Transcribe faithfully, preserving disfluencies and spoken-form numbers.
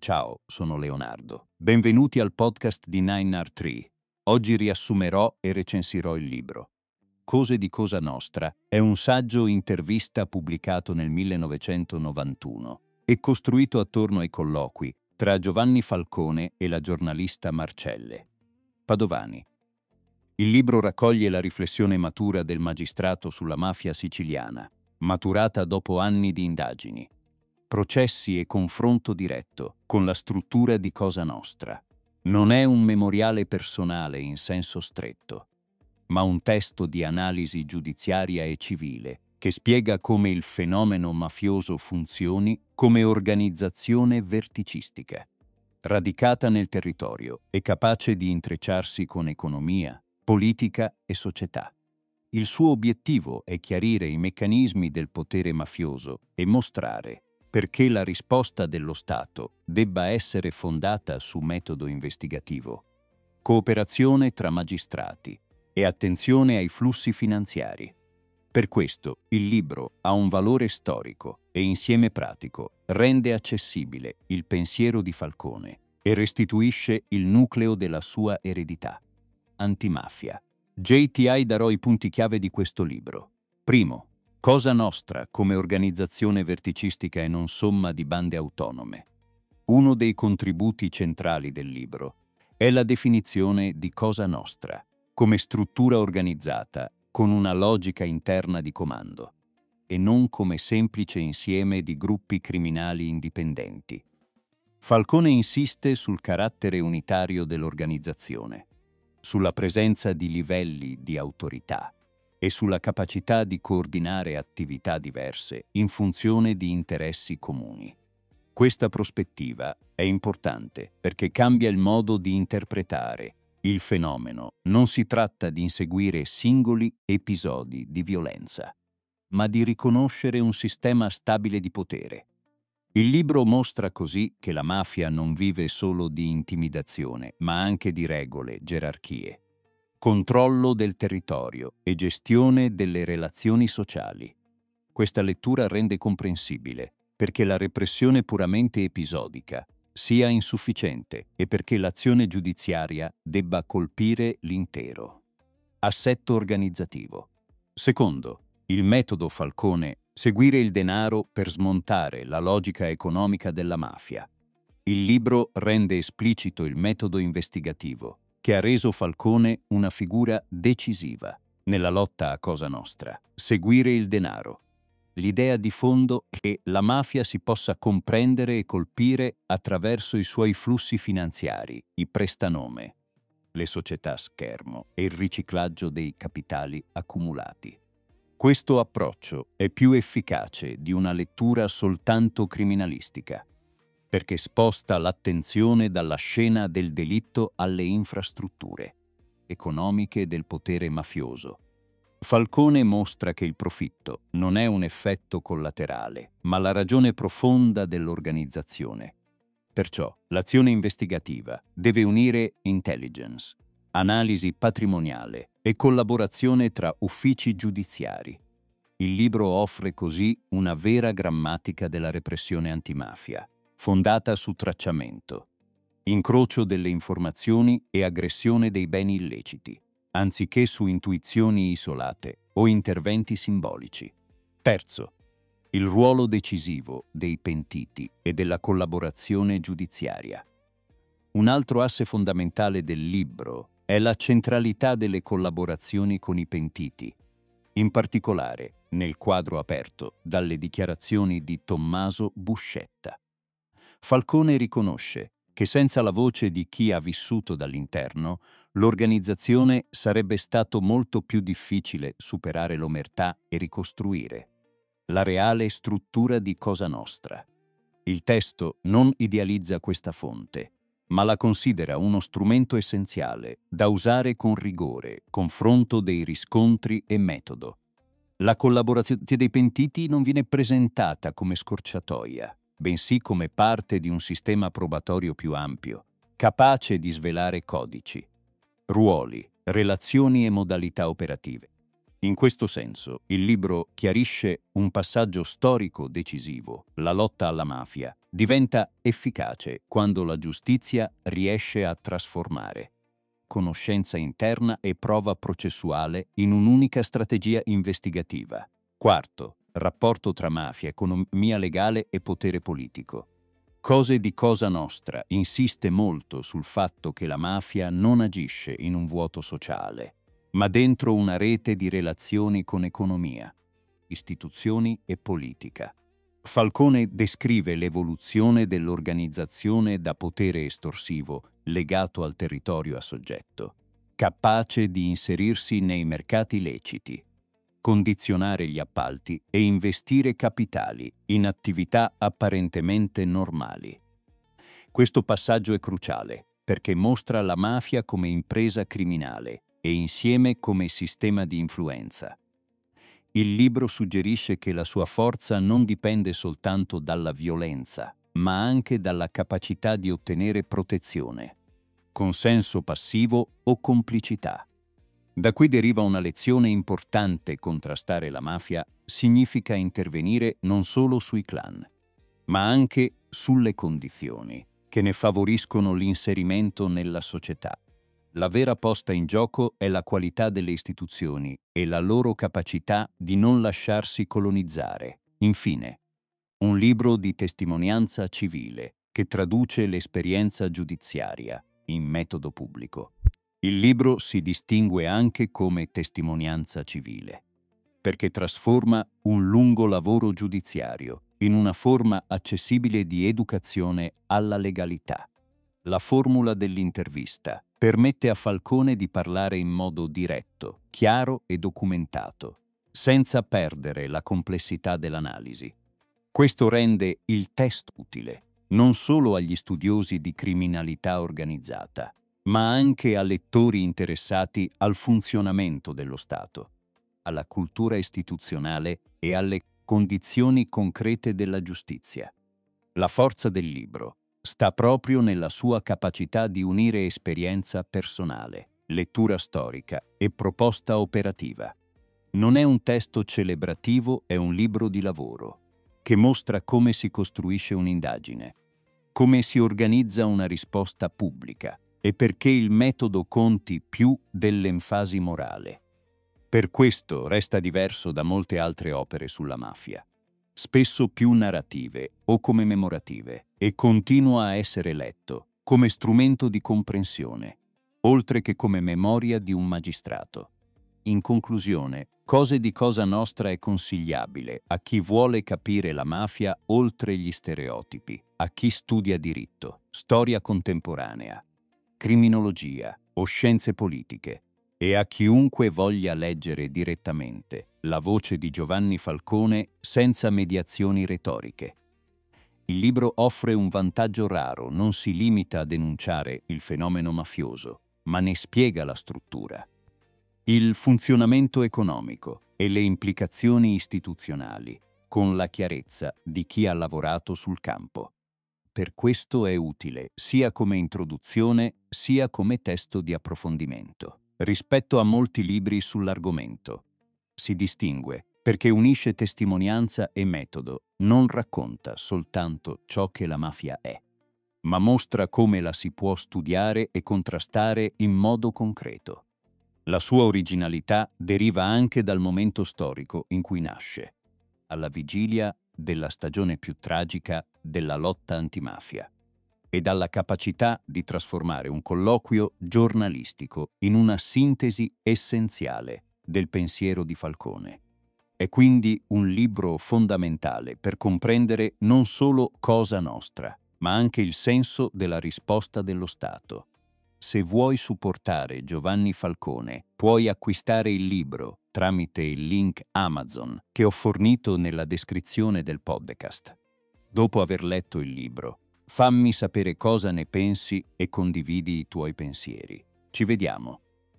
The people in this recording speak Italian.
Ciao, sono Leonardo. Benvenuti al podcast di Nine R tre. Oggi riassumerò e recensirò il libro. Cose di Cosa Nostra è un saggio intervista pubblicato nel millenovecentonovantuno e costruito attorno ai colloqui tra Giovanni Falcone e la giornalista Marcelle Padovani. Il libro raccoglie la riflessione matura del magistrato sulla mafia siciliana, maturata dopo anni di indagini, processi e confronto diretto con la struttura di Cosa Nostra. Non è un memoriale personale in senso stretto, ma un testo di analisi giudiziaria e civile che spiega come il fenomeno mafioso funzioni come organizzazione verticistica, radicata nel territorio e capace di intrecciarsi con economia, politica e società. Il suo obiettivo è chiarire i meccanismi del potere mafioso e mostrare perché la risposta dello Stato debba essere fondata su metodo investigativo, cooperazione tra magistrati e attenzione ai flussi finanziari. Per questo il libro ha un valore storico e insieme pratico rende accessibile il pensiero di Falcone e restituisce il nucleo della sua eredità. Antimafia. J T I darò i punti chiave di questo libro. Primo, Cosa Nostra come organizzazione verticistica e non somma di bande autonome. Uno dei contributi centrali del libro è la definizione di Cosa Nostra come struttura organizzata con una logica interna di comando e non come semplice insieme di gruppi criminali indipendenti. Falcone insiste sul carattere unitario dell'organizzazione, sulla presenza di livelli di autorità e sulla capacità di coordinare attività diverse in funzione di interessi comuni. Questa prospettiva è importante perché cambia il modo di interpretare il fenomeno. Non si tratta di inseguire singoli episodi di violenza, ma di riconoscere un sistema stabile di potere. Il libro mostra così che la mafia non vive solo di intimidazione, ma anche di regole, gerarchie, controllo del territorio e gestione delle relazioni sociali. Questa lettura rende comprensibile perché la repressione puramente episodica sia insufficiente e perché l'azione giudiziaria debba colpire l'intero assetto organizzativo. Secondo, il metodo Falcone: seguire il denaro per smontare la logica economica della mafia. Il libro rende esplicito il metodo investigativo che ha reso Falcone una figura decisiva nella lotta a Cosa Nostra. Seguire il denaro. L'idea di fondo è che la mafia si possa comprendere e colpire attraverso i suoi flussi finanziari, i prestanome, le società a schermo e il riciclaggio dei capitali accumulati. Questo approccio è più efficace di una lettura soltanto criminalistica, perché sposta l'attenzione dalla scena del delitto alle infrastrutture economiche del potere mafioso. Falcone mostra che il profitto non è un effetto collaterale, ma la ragione profonda dell'organizzazione. Perciò l'azione investigativa deve unire intelligence, analisi patrimoniale e collaborazione tra uffici giudiziari. Il libro offre così una vera grammatica della repressione antimafia, fondata su tracciamento, incrocio delle informazioni e aggressione dei beni illeciti, anziché su intuizioni isolate o interventi simbolici. Terzo, il ruolo decisivo dei pentiti e della collaborazione giudiziaria. Un altro asse fondamentale del libro è la centralità delle collaborazioni con i pentiti, in particolare nel quadro aperto dalle dichiarazioni di Tommaso Buscetta. Falcone riconosce che senza la voce di chi ha vissuto dall'interno, l'organizzazione sarebbe stato molto più difficile superare l'omertà e ricostruire la reale struttura di Cosa Nostra. Il testo non idealizza questa fonte, ma la considera uno strumento essenziale da usare con rigore, confronto dei riscontri e metodo. La collaborazione dei pentiti non viene presentata come scorciatoia, bensì come parte di un sistema probatorio più ampio, capace di svelare codici, ruoli, relazioni e modalità operative. In questo senso, il libro chiarisce un passaggio storico decisivo. La lotta alla mafia diventa efficace quando la giustizia riesce a trasformare conoscenza interna e prova processuale in un'unica strategia investigativa. Quarto, rapporto tra mafia, economia legale e potere politico. Cose di Cosa Nostra insiste molto sul fatto che la mafia non agisce in un vuoto sociale, ma dentro una rete di relazioni con economia, istituzioni e politica. Falcone descrive l'evoluzione dell'organizzazione da potere estorsivo legato al territorio a soggetto, capace di inserirsi nei mercati leciti, condizionare gli appalti e investire capitali in attività apparentemente normali. Questo passaggio è cruciale perché mostra la mafia come impresa criminale e insieme come sistema di influenza. Il libro suggerisce che la sua forza non dipende soltanto dalla violenza, ma anche dalla capacità di ottenere protezione, consenso passivo o complicità. Da qui deriva una lezione importante: contrastare la mafia significa intervenire non solo sui clan, ma anche sulle condizioni che ne favoriscono l'inserimento nella società. La vera posta in gioco è la qualità delle istituzioni e la loro capacità di non lasciarsi colonizzare. Infine, un libro di testimonianza civile che traduce l'esperienza giudiziaria in metodo pubblico. Il libro si distingue anche come testimonianza civile, perché trasforma un lungo lavoro giudiziario in una forma accessibile di educazione alla legalità. La formula dell'intervista permette a Falcone di parlare in modo diretto, chiaro e documentato, senza perdere la complessità dell'analisi. Questo rende il testo utile non solo agli studiosi di criminalità organizzata, ma anche a lettori interessati al funzionamento dello Stato, alla cultura istituzionale e alle condizioni concrete della giustizia. La forza del libro sta proprio nella sua capacità di unire esperienza personale, lettura storica e proposta operativa. Non è un testo celebrativo, è un libro di lavoro che mostra come si costruisce un'indagine, come si organizza una risposta pubblica e perché il metodo conti più dell'enfasi morale. Per questo resta diverso da molte altre opere sulla mafia, spesso più narrative o commemorative, e continua a essere letto come strumento di comprensione, oltre che come memoria di un magistrato. In conclusione, Cose di Cosa Nostra è consigliabile a chi vuole capire la mafia oltre gli stereotipi, a chi studia diritto, storia contemporanea, criminologia o scienze politiche, e a chiunque voglia leggere direttamente la voce di Giovanni Falcone senza mediazioni retoriche. Il libro offre un vantaggio raro: non si limita a denunciare il fenomeno mafioso, ma ne spiega la struttura, il funzionamento economico e le implicazioni istituzionali, con la chiarezza di chi ha lavorato sul campo. Per questo è utile sia come introduzione sia come testo di approfondimento. Rispetto a molti libri sull'argomento, si distingue perché unisce testimonianza e metodo, non racconta soltanto ciò che la mafia è, ma mostra come la si può studiare e contrastare in modo concreto. La sua originalità deriva anche dal momento storico in cui nasce, alla vigilia della stagione più tragica della lotta antimafia, e dalla capacità di trasformare un colloquio giornalistico in una sintesi essenziale del pensiero di Falcone. È quindi un libro fondamentale per comprendere non solo Cosa Nostra, ma anche il senso della risposta dello Stato. Se vuoi supportare Giovanni Falcone, puoi acquistare il libro tramite il link Amazon che ho fornito nella descrizione del podcast. Dopo aver letto il libro, fammi sapere cosa ne pensi e condividi i tuoi pensieri. Ci vediamo!